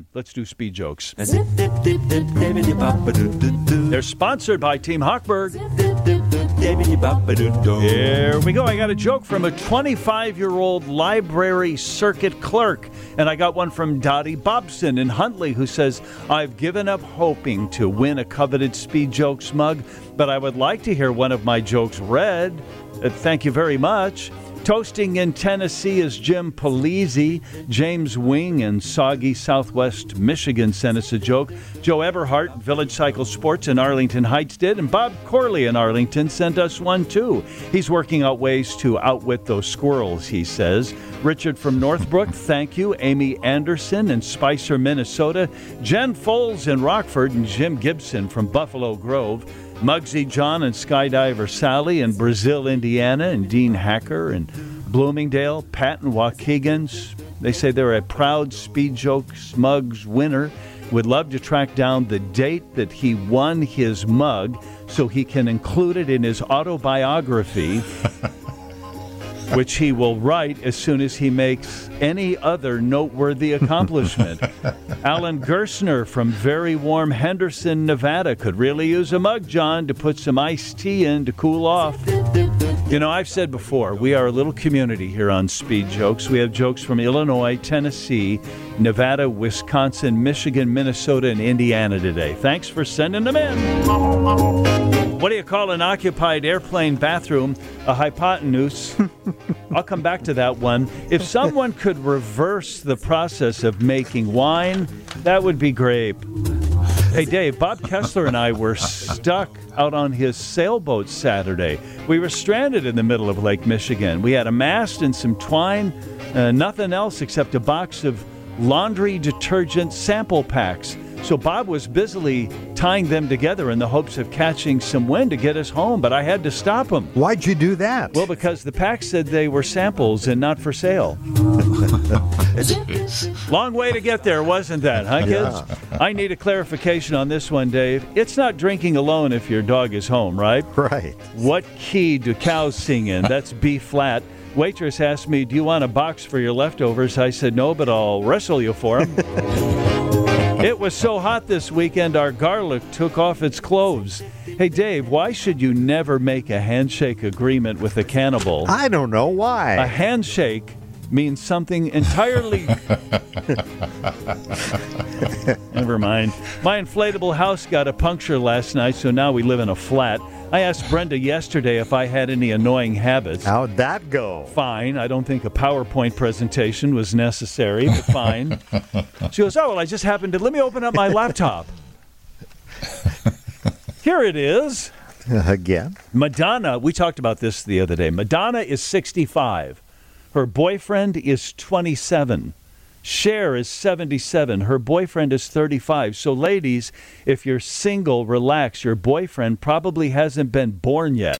Let's do speed jokes. They're sponsored by Team Hochberg. Here we go. I got a joke from a 25-year-old library circuit clerk. And I got one from Dottie Bobson in Huntley, who says, I've given up hoping to win a coveted Speed Jokes mug, but I would like to hear one of my jokes read. Thank you very much. Toasting in Tennessee is Jim Polizzi. James Wing in soggy Southwest Michigan sent us a joke. Joe Everhart, Village Cycle Sports in Arlington Heights did. And Bob Corley in Arlington sent us one, too. He's working out ways to outwit those squirrels, he says. Richard from Northbrook, thank you. Amy Anderson in Spicer, Minnesota. Jen Foles in Rockford and Jim Gibson from Buffalo Grove. Muggsy John and Skydiver Sally in Brazil, Indiana, and Dean Hacker in Bloomingdale, Pat and Waukegans. They say they're a proud Speed Jokes Mugs winner. Would love to track down the date that he won his mug so he can include it in his autobiography, which he will write as soon as he makes any other noteworthy accomplishment. Alan Gerstner from very warm Henderson, Nevada could really use a mug, John, to put some iced tea in to cool off. You know, I've said before, we are a little community here on Speed Jokes. We have jokes from Illinois, Tennessee, Nevada, Wisconsin, Michigan, Minnesota, and Indiana today. Thanks for sending them in. What do you call an occupied airplane bathroom? A hypotenuse. I'll come back to that one. If someone could reverse the process of making wine, that would be great. Hey, Dave, Bob Kessler and I were stuck out on his sailboat Saturday. We were stranded in the middle of Lake Michigan. We had a mast and some twine, nothing else except a box of laundry detergent sample packs. So Bob was busily tying them together in the hopes of catching some wind to get us home, but I had to stop him. Why'd you do that? Well, because the pack said they were samples and not for sale. Long way to get there, wasn't that, huh, kids? Yeah. I need a clarification on this one, Dave. It's not drinking alone if your dog is home, right? Right. What key do cows sing in? That's B flat. Waitress asked me, do you want a box for your leftovers? I said, no, but I'll wrestle you for them. It was so hot this weekend, our garlic took off its clothes. Hey, Dave, why should you never make a handshake agreement with a cannibal? I don't know why. A handshake means something entirely... Never mind. My inflatable house got a puncture last night, so now we live in a flat. I asked Brenda yesterday if I had any annoying habits. How'd that go? Fine. I don't think a PowerPoint presentation was necessary, but fine. She goes, oh, well, I just happened to... Let me open up my laptop. Here it is. Again? Madonna, we talked about this the other day. Madonna is 65. Her boyfriend is 27. Cher is 77. Her boyfriend is 35. So, ladies, if you're single, relax. Your boyfriend probably hasn't been born yet.